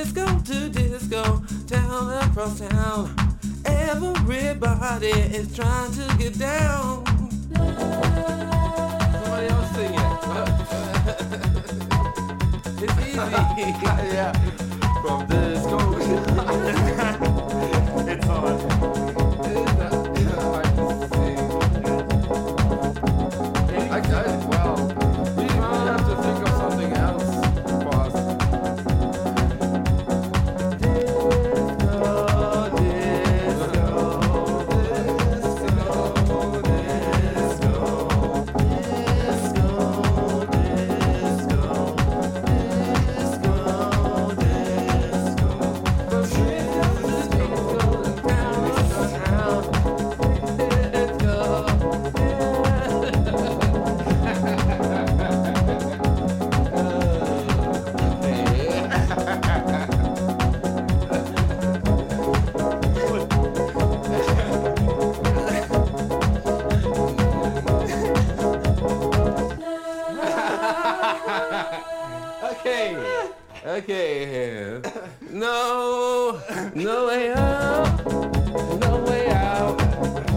disco to disco, town across town. Everybody is trying to get down. Somebody else sing it. It's easy. Yeah. From disco. It's on. It's hard to sing. Well, we have to think of something else, boss. Okay. No way out. No way out.